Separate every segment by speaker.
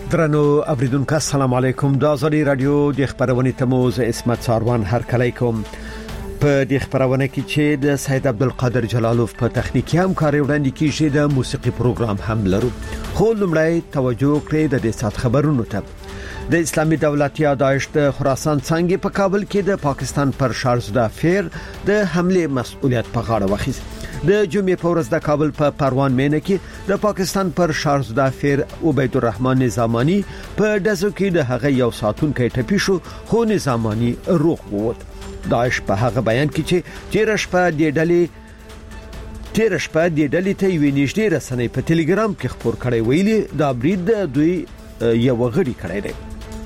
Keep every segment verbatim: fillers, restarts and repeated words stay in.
Speaker 1: درنو اوریدونکو السلام علیکم. دا زری رادیو د خبرونه تموز اسمت ساروان هر کله کوم په د خبرونه کې چې د سید عبدالقادر جلالوف په تخنیکی همکاري وړاندې کیږي د موسیقي پروګرام هم لرو. خو لمړی توجه کړئ د دې سات خبرونو ته. د اسلامي دولت یا داعش د خراسان څنګه په کابل کې د پاکستان پر شارزدا فیر د حمله مسؤلیت په غاړه واخیست. د جمعې په ورځ د کابل په پروان مینه کې د پاکستان پر شارزدا فیر عبید الرحمن نظامانی په دزو کې د هغه یو ساتونکو ټپي شو، خو نظامانی روغ ووت. داعش په هغه بیان کې چې تیر شپه د ډلې تیر شپه د ډلې ته وی نږدې رسنۍ په ټلګرام کې خبر کړی ویلي دا برید دوی یو غړي کړی دی.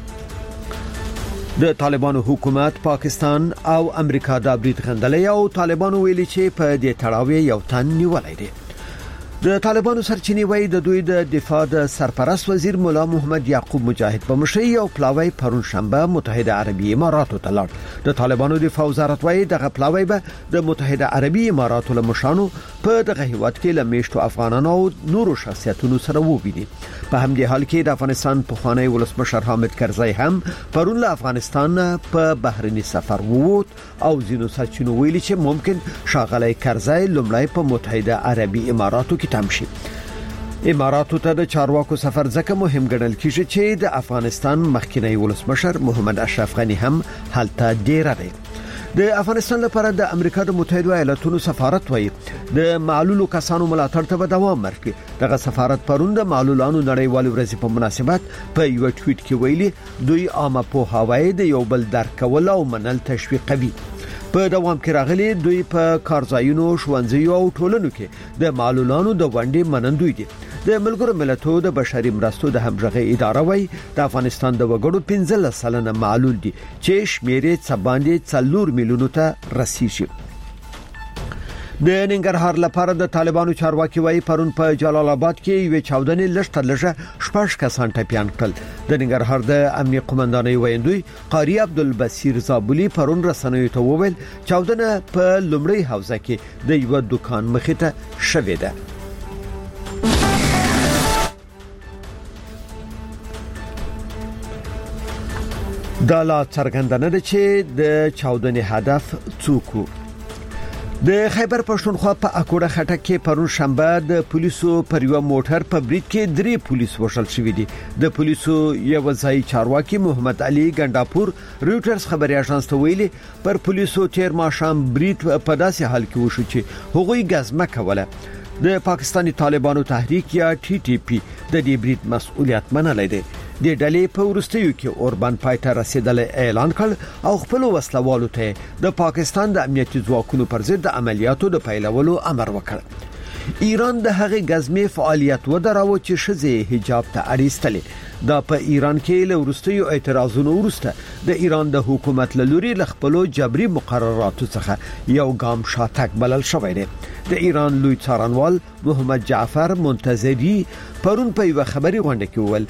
Speaker 1: د طالبانو حکومت پاکستان او امریکا د برید غندلې او طالبانو ویلي چې په دې تړاو یو تن نیولای دی. د طالبانو سرچینې وایي د دوی د دفاع د سرپرست وزیر مولا محمد یعقوب مجاهد په مشرۍ او پلاوی پرون شنبه متحده عربی اماراتو ته لاړ. د طالبانو دفاع وزارت وایي دغه پلاوی به د متحده عربی اماراتو له مشانو په دغه هیواد کې له میشتو افغانانو او نورو شخصیتونو سره وویني. په همدې حال کې د افغانستان پخوانی ولسمشر حامد کرزی هم پرون له افغانستان په بهرني سفر ووت او ځینو سرچینو ویلي چې ممکن ښاغلی کرزی لومړی په متحده عربی اماراتو کې تمشي. اماراتو ته د چارواکو سفر ځکه مهم ګڼل کیږي چې د افغانستان مخکنی ولسمشر محمد اشرف غنی هم هلته ډیر دی. د افغانستان لپاره د امریکا د متحده ایالاتونو سفارت وایي د معلولو کسانو ملاتړ ته دوام ورکړي. دغه سفارت پرون د معلولانو نړیوال ورځ په مناسبت په یو ټویټ کې ویلي دوی عامه پوهاوی د یو بل درک کول او منل تشویقوي. په دوام کې راغلي دوی په کارځایونو، ښوونځیو او ټولنو کې د معلولانو د ونډې منندوی دي. د ملګرو ملتونو د بشري مرستو د همغږي اداره وایي د افغانستان د وګړو پنځلس سلنه معلول دي چې شمیرې څه باندې څلور میلیونو ته رسیږي. د ننګرهار لپاره د طالبانو چارواکي وایي پرون په جلال آباد کې یو چاودنې لشتر لږه شپږ کسان ټپيان کړل. د ننګرهار د امنیت قومندانۍ ویندوی قاری عبدالبصیر زابلی پرون رسنیو ته وویل چاودنه په لومړی حوزه کې د یو دکان مخې ته شوې ده. دا لا څرګندنه ده چې د چاودنې هدف څوک و. د خیبر پښتونخوا په اکوړه خټک کې پرون شنبه د پولیسو پر یو موټر په برید کې درې پولیس وشل شوې دي. د پولیسو یو ځای چارواکي محمد علي ګنداپور رويټرز خبري اژانس ته ویلي پر پولیسو تیر ماښام برید په داسې حال کې وشو چې هغوی غزمه کوله. د پاکستاني طالبانو تحریک یا ټي ټي پی د دې برید مسؤلیت منلای دی. د ډلې په ورستیو کې اوربان پایته رسیدل اعلان کړ او خپل وسلوالو ته د پاکستان د امنیتي ځواکونو پر ضد د عملیاتو د پیلولو امر وکړ. ایران د هغې غزمې فعالیت ودراوه چې شذې حجاب ته اړیستلې. دا په ایران کې له ورستیو اعتراضونو ورسته د ایران د حکومت له لوري ل خپل جبري مقرراتو څخه یو ګام شاتګ بلل شوی دی. د ایران لوی څارنوال محمد جعفر منتظری پرون په یو خبري غونډه کې وویل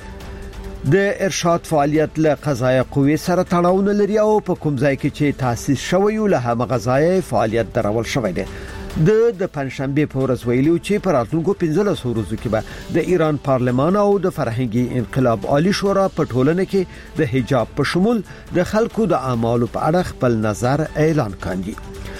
Speaker 1: د ارشاد فعالیت له قضایي قوې سره تړاو نه لري او په کوم ځای کې چې تاسیس شوی له هغه قضایي فعالیت درول شوی دی. د د پنځشنبه په ورځ ویلو چې پر راتلونکو پنځلس ورځو کې به د ایران پارلمان او د فرهنګي انقلاب عالی شورا په ټولنه کې د حجاب په شمول د خلکو د اعمالو په اړه خپل نظر اعلان کاندي.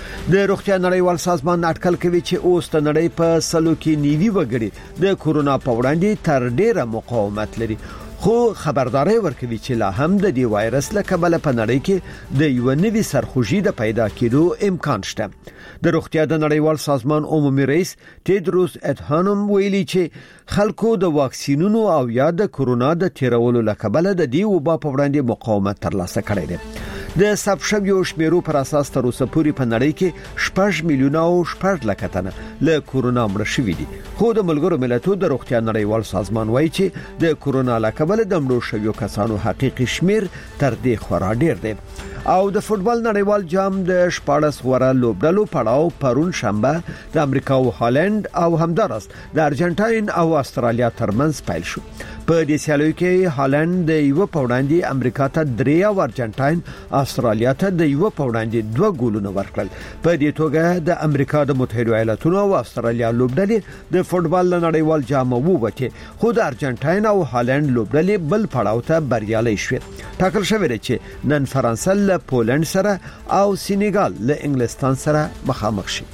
Speaker 1: د روغتیا نړیوال سازمان اټکل کوي چې اوس د نړۍ په سلو کې نیوي وګړي د کورونا په وړاندې تر ډیره مقاومت لري، خو خبرداري ورکوي چې لا هم د دې وایرس له کبله په نړۍ کې د یو نوي سرخوږي د پیدا کېدو امکان شته. د روغتیا د نړیوال سازمان عمومي رئیس تیدروس ادهانوم ویلي چې خلکو د واکسینونو او یا د کورونا د تیرولو له کبله د دې وبا په وړاندې مقاومت ترلاسه کړی دی. د سبشبيو شمیرو پر اساس تر اوسه پورې په نړۍ کې شپږ میلیونه او شپږ لک تنه له کورونا مړ شوي دي. خو د ملګرو ملتونو د روغتیا نړیوال سازمان وایي چې د کورونا له کبله د مړو شویو کسانو حقيقي شمیر تر دې خورا ډیر دی. او د فوتبال نړیوال جام د شپاړس غوړه لوبډلو پړاو پرون شنبه د امریکا او هالند او همدارس د ارجنټاین او استرالیا ترمنځ پیل شو. په دې سیالیو کې هالند د یو پوډاندې امریکا ته درې او ارجنټاین استرالیا ته د یو پوډاندې دوه ګولونه ورکړل. په دې توګه د امریکا د متحده ایالاتونو او استرالیا لوبډلې د فوتبال نړیوال جام ووته، خو د ارجنټاین او هالند لوبډلې بل پړاو ته بریالي شوې. ټاکل شوی دی چې نن فرانسه له پولند سره او سینیګال له انګلستان سره مخامخ شي.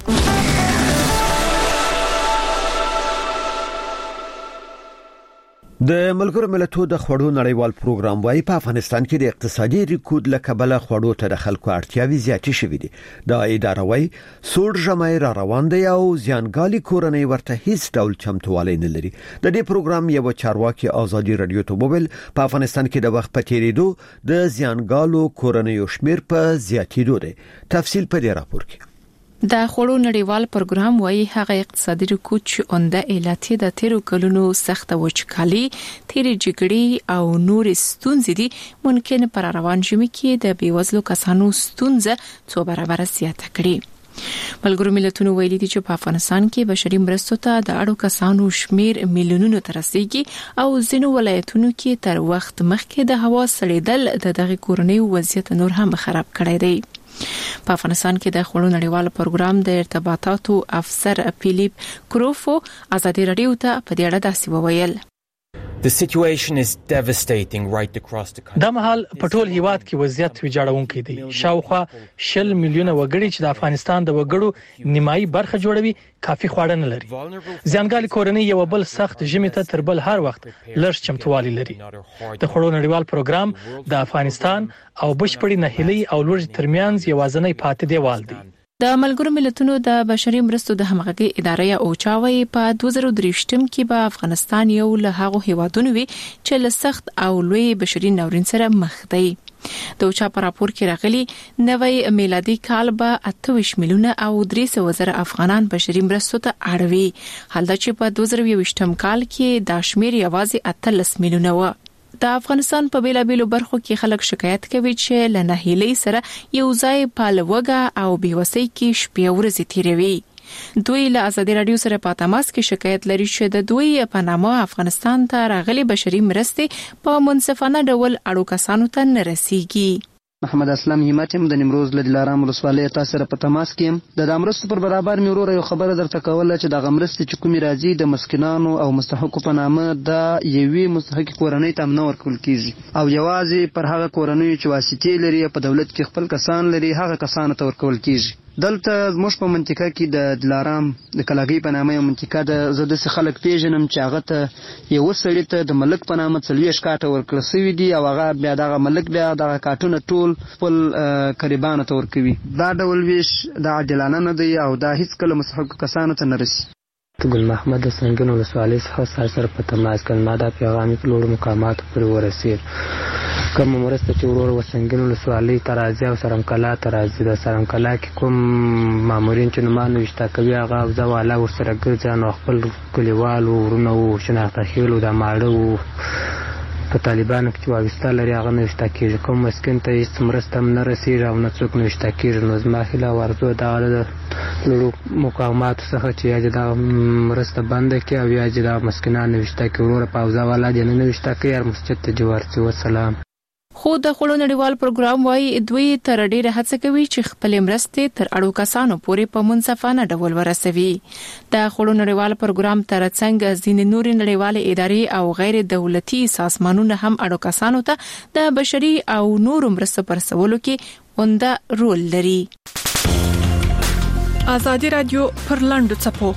Speaker 1: د ملګرو ملتونو د خوړو نړیوال پروګرام وايي په افغانستان کې د اقتصادي ریکورډ لکبل خوړو ته د خلکو اړتیاوې زیاتې شوې دي. دا اداره وايي سوړ ژمای را روان دی او زیانګالي کورنۍ ورته هیڅ ډول چمتووالی نه لري. د دې پروګرام یو چارواکي ازادي رادیو ته وویل په افغانستان کې د وخت په تیریدو د زیانګالو کورنۍ شمیر په زیاتېدو دی. تفصیل په دې راپور کې.
Speaker 2: د خوړو نړیوال پروګرام وايي هغه اقتصادي رکود چې اونده علت د تیرو کلونو سخت وچکالي، تیرې جګړې او نور ستونزې دي ممکن پر روان ژمي کې د بیوزلو کسانو ستونزه څو برابر زیاته کړي. ملګرو ملتونو ویلي دي چې په افغانستان کې بشري مرستو ته د اړو کسانو شمیر میلیونونو ته رسیدي او ځینو ولایتونو کې تر وخت مخکې د هوا سړېدل د دغه کورنۍ وضعیت نور هم خراب کړی دی. په افغانستان کې د خوړو نړیوال پروګرام د ارتباطاتو افسر فیلیپ کروفو ازادي رادیو ته په دې اړه داسې وویل.
Speaker 3: The situation is devastating right across the country.
Speaker 4: دا مهال په ټول هیواد کې وضعیت ویجاړونکی دی. شاوخوا شل میلیونه وګړي چې د افغانستان د وګړو نیمایي برخه جوړوي کافي خواړه نه لري. زیانګالي کورنۍ یو بل سخت ژمي ته تر بل هر وخت لږ چمتووالی لري. د خوړو نړیوال پروګرام د افغانستان او بشپړي نهیلي او لوړ ترمنځ یوازنۍ پاتې دیوال دی.
Speaker 2: د ملګرو ملتونو د بشري مرستو د همغږي ادارې او چاوي په دوه زره درې کې به افغانستان یو له هغو هیوادونو وي چې له سخت او لوی بشري ناورین سره مخ دی. د اوچا په راپور کې راغلي نوې میلادي کال به اته ویشت میلیونه او درې سوه زره افغانان بشري مرستو ته اړوي، حال دا چې په دوه زره یوویشتم کال کې دا شمیر یوازې اتلس میلیونه و. د افغانستان په بیلابیلو برخو کې خلک شکایت کوي چې له نهیلۍ سره یو ځای په لوګه او بیوسۍ کې شپې ورځې تیروي. دوی له ازادي رادیو سره په تماس کې شکایت لري چې د دوی په نامه افغانستان ته راغلي بشري مرستې په منصفانه ډول اړو کسانو ته نه رسیږي.
Speaker 5: محمد اسلام همت هم د نیمروز له دلارام ولسوالۍ تاسو سره په تماس کې د امرستو پر برابر مې ورور یو خبره درته کوله چې د غمرست چې کومي راځي د مسکینانو او مستحقو په نامه د یوې مستحق کورنۍ ته نه ورکول کیږي او یوازې پر هغه کورنۍ چې واسطې لري په دولت کې خپل کسان لري هغه کسانو ته ورکول کیږي. دلته زموږ په منطقه کې د دلارام د کلاګي په نامه یو منطقه ده. زه د خلک پیژنم چې هغه ته یو سړی ته د ملک په نامه څلوېښت کاټه ورکړل شوي دي او هغه بیا دغه ملک بیا دغه کاټونه ټول خپل قریبانو ته ورکوي. دا ډول ویش د عادلانه نه دی او دا هیڅ کله مستحق کسانو ته نه رسي.
Speaker 6: ګل محمد د سنگین ولسوالۍ څخه سره په تماس کې ما دا پیغام په لوړ مقامات پورې ورسېد. کوم مرسته چې ورور وسنګین ولسوالۍ ته راځي او سرمکلا ته راځي د سرمکلا کې کوم مامورین چې نومانو وشته کوي هغه او ځواله ورسره ګرځي نو خپل کلیوالو ورونه او شناخته خېلو د ماړو په طالبانو کې چې وابسته لري هغه نه وشته کېږي. کوم مسکین ته هېڅ مرسته هم نه رسېږي او نه څوک نه وشته کېږي. نو زما هیله او ارزو دغه د لوړو مقاماتو څخه چې یا دې دغه مرسته بنده کړي او یا دې دغه مسکینان نه وشته کړي. وروره په ځواله دې نه وشته کړي هر مسجد ته جوار شي. وسلام.
Speaker 2: خو د خوړو نړیوال پروګرام وايي دوی تر ډیره هڅه کوي چې خپل مرستې تر اړو کسانو پورې په منصفانه ډول ورسوي. د خوړو نړیوال پروګرام ترڅنګ ځینې نورې نړیوالې ادارې او غیر دولتي سازمانونه هم اړو کسانو ته د بشري او نورو مرستو پر رسولو کې اونده رول لري. ازادي رادیو پر لاندو چپو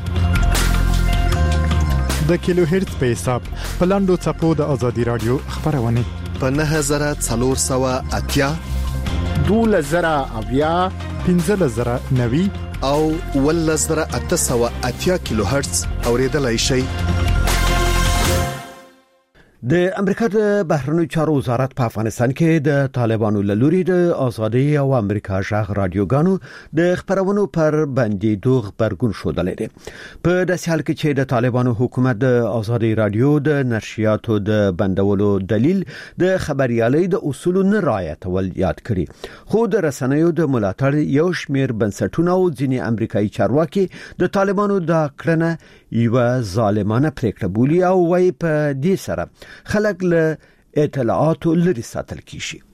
Speaker 7: د کیلو هرتز په حساب په لاندو چپو د ازادي رادیو خبرونه
Speaker 8: په نه زره څلور سوه اتیا
Speaker 7: دوله زره اویا پنځه زره نوي
Speaker 8: او ول زره اته سوه اتیا کیلو هرتز اوریدلای شي.
Speaker 1: د امریکا د بهرنیو چارو وزارت په افغانستان کې د طالبانو له لوري د ازادي او امریکا ژغ رادیوګانو د خبرونو پر بندیدو خبرګون شودلې دي. په داسې حال کې چې د طالبانو حکومت د ازادي رادیو د نشریاتو د بندولو دلیل د خبريالۍ د اصولو نه رعایتول یاد کړي، خو د رسنیو د ملاتړ یو شمېر بنسټونه او ځینې امریکایي چارواکي د طالبانو د کړنه یو ظالمانه پریکړه بولي او وايي په دې سره خلک له اطلاعاتو لري ساتل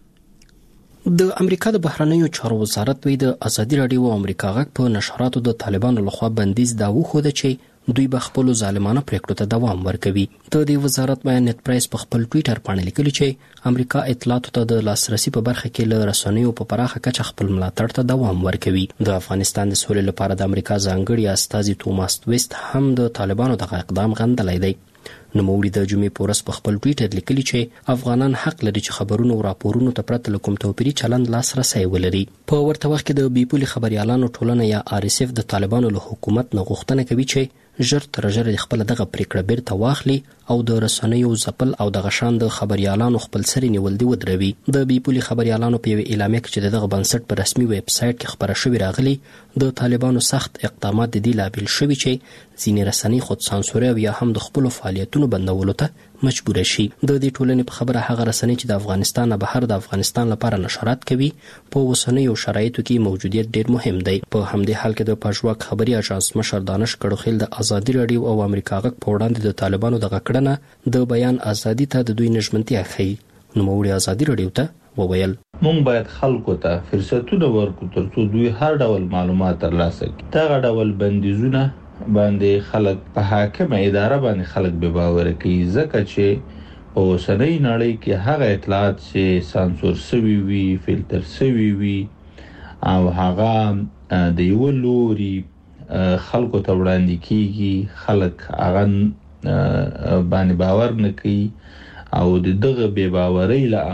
Speaker 1: کیږي.
Speaker 9: د امریکا د بهرنیو چارو وزارت وی د ازادي رادیو او امریکا غږ په نشراتو د طالبانو لخوا بندیز دا وخوده چې دوی به خپل ظالمانه پریکړو ته دوام ورکوي. د دې وزارت بیان نت پریس په خپل ټوئیټر باندې لیکلي چې امریکا اطلاعاتو ته د لاسرسي په برخه کې له رسنیو په پراخه کچه خپل ملاتړ ته دوام ورکوي. د افغانستان د سولې لپاره د امریکا ځانګړي استازي توماس ویست هم د طالبانو د اقدام غندلی دی. نوموړي د جمعې په ورځ په خپل ټوئیټر لیکلي چې افغانان حق لري چې خبرونو او راپورونو ته پرته له کوم توپیري چلند لاسرسی ولري. په ورته وخت کې د بیپولي خبريالانو ټولنه یا آر اس اف د طالبانو له حکومت نه غوښتنه کوي چې ژر تر ژره خپل دغه پریکړه بیرته واخلي او د رسنیو ځپل او د غشان د خبريالانو خپل سری نیول دی ودروي. د بیپولي خبريالانو په یو اعلامیه کې چې دغه بنسټ په رسمي ویب سټ کې خبره شوې راغلي، د طالبانو سخت اقدامات د دې لامل شوي چې ځینې رسنۍ خود سانسور او یا هم د خپل فعالیتونو بندولو ته مجبور شي. د دې ټولنې په خبره هغه رسنۍ چې د افغانستان نه بهر د افغانستان لپاره نشرات کوي په اوسنیو شرایطو کې موجودیت ډیر مهم دی. په همدې حال کې د پژواک خبري اژانس مشر دانش کړوخیل د ازادي رادیو او امریکا غږ په وړاندې د طالبانو د غکړنه د بیان ازادي ته د دوی نشمنتیا ښيي. نوموړي ازادي رادیو ته وویل
Speaker 10: مونږ باید خلکو ته فرصتونه ورکړو ترڅو دوی هر ډول معلومات ترلاسه کړي. دغه ډول بندیزونه باندې خلک په حاکمه اداره باندې خلک به باور کوي، ځکه چې په اوسنۍ نړۍ کې هغه اطلاعات چې سانسور شوي وي، فلټر شوي وي او هغه د یو لوري خلکو ته وړاندې کیږي، خلک هغه باندې باور نه کوي او د دغه بې باورۍ له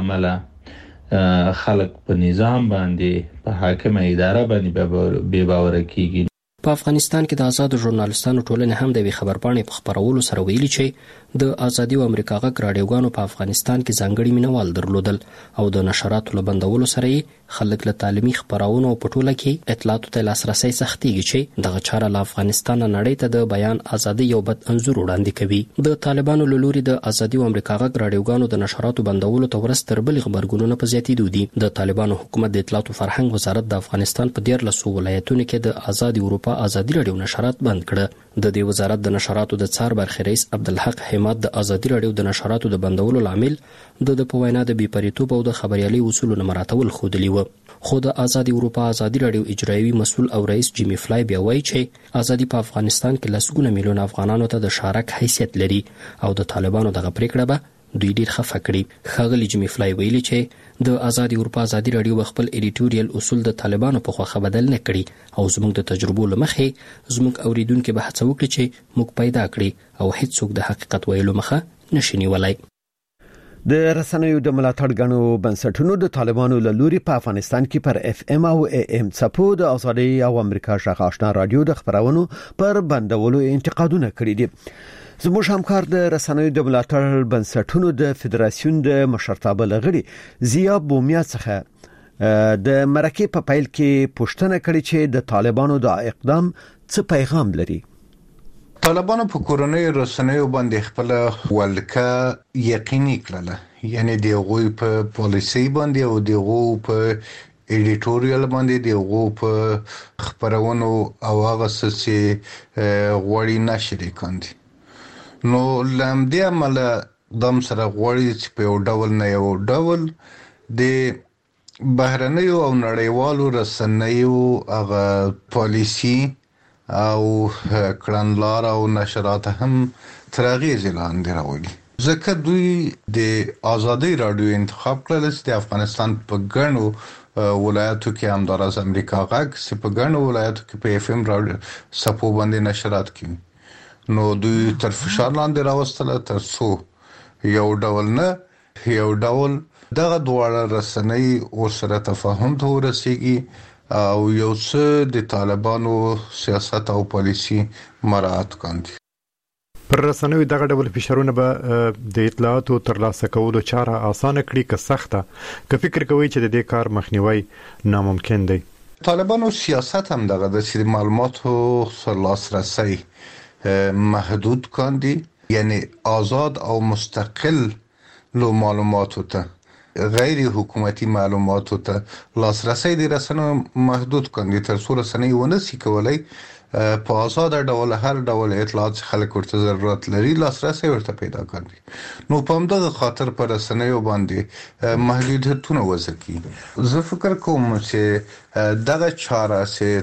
Speaker 10: امله خلک په نظام باندې په حاکمه اداره باندې بې باور کیږي.
Speaker 9: په افغانستان کې د آزاد ژورنالستانو ټولنې هم د وی خبرپاڼې په خبرولو سره ویلي چې د ازادي او امریکا غږ رادیوګانو په افغانستان کې ځانګړي مینوال درلودل او د نشراتو له بندولو سره خلک له تعلیمي خبرونو په ټوله کې اطلاعاتو ته لاسرسي سختيږي چې دغه چاره له افغانستان نړۍ ته د بیان ازادي یو بد انځور وړاندې کوي. د طالبانو له لوري د ازادي او امریکا غږ رادیوګانو د نشراتو بندولو ته ورستر بل خبرګونونه په زیاتېدو دي. د طالبانو حکومت د اطلاعاتو فرهنګ وزارت د افغانستان په ډیر لسو ولایتونو کې د آزاد اروپا ازادي رادیو نشرات بند کړه. د دې وزارت د نشراتو د څار برخې رئیس عبدالحق حماد د ازادي رادیو د نشراتو د بندولو لامل د د په وینا د بیپریتوب او د خبريالۍ اصولو نه مراعاتول ښودلي و. خو د آزاد اروپا ازادي رادیو اجرایوي مسؤل او رئیس جیمی فلای بیا وایي چې ازادي په افغانستان کې لسګونه میلیون افغانانو ته د شارک حیثیت لري او د طالبانو دغه پریکړه به دوی ډیر خفه کړي. ښاغلي جیمی فلای ویلي چې د آزاد اروپا ازادي رادیو خپل ایډیټوریال اصول د طالبانو په خوخه بدل نه کړي او زموږ د تجربو لمخې زموږ اوریدونکو به هڅه وکړي چې موږ پیدا کړي او هیڅوک د حقیقت ویلو مخه نشي نیولای.
Speaker 1: د رسنیو د ملاتړ غنو بنسټونو د طالبانو له لوري په افغانستان کې پر اف ام او ای ام څپو د ازادي او امریکا ژغ آشنا رادیو د خبرونو پر بندولو انتقادونه کړي دي. زموږ همکار د رسنیو د ملاتړ بنسټونو د فدراسیون د مشرتابه لغړي زیا بومیا څخه د مرکه په پایل کې پوښتنه کړې چې د طالبانو د اقدام څه پیغام لري.
Speaker 11: طالبانو په کورنۍ رسنیو باندې خپل ولکه یقیني کړله، یعنی د غوي په پالیسي باندې او د غو په ایډیټوریال باندې د غو په خبرونو او هغه څه غوړی نشري کاندي. نو لامدې عمل دم سره غوړی چې په یو ډول نه یو ډول د بهرنیو او نړیوالو رسنیو هغه پالیسي او کړنلار او نشرات هم ترغیز لاندې راوړي، ځکه دوی د آزادي رادیو انتخاب کړل چې د افغانستان په ګڼو ولایتو کې همداراز امریکا غږ چې په ګڼو ولایتو کې په اف ام رادیو سپو باندې نشرات کوي. نو دوی تر فشار لاندې راوستل تر څو یو ډول نه یو ډول دغه دواړه رسنۍ ورسره تفاهم ته ورسیږي او یو څه د طالبانو سیاست او پالیسي مراعات کاندي.
Speaker 7: پر رسنوي دغه ډول فشارونه به د اطلاعاتو ترلاسه کولو چاره اسانه کړي که سخته که فکر کوي چې د دې کار مخنیوي ناممکن دی.
Speaker 11: طالبانو سیاست هم دغه د سری معلوماتو لاسرسي محدود کاندي، یعنی آزاد او مستقل لو معلوماتو ته غیر حکومتي معلوماتو ته لاسرسي د رسنیو محدود کاندي تر څو رسنۍ ونه سي کولای په آزاد ډول هر ډول اطلاعات خلک ورته ضرورت لري لاسرسي ورته پیدا کړي. نو په همدغه خاطر پر رسنیو باندې محدودیتونه وځي. زه فکر کوم چې دغه چاره چې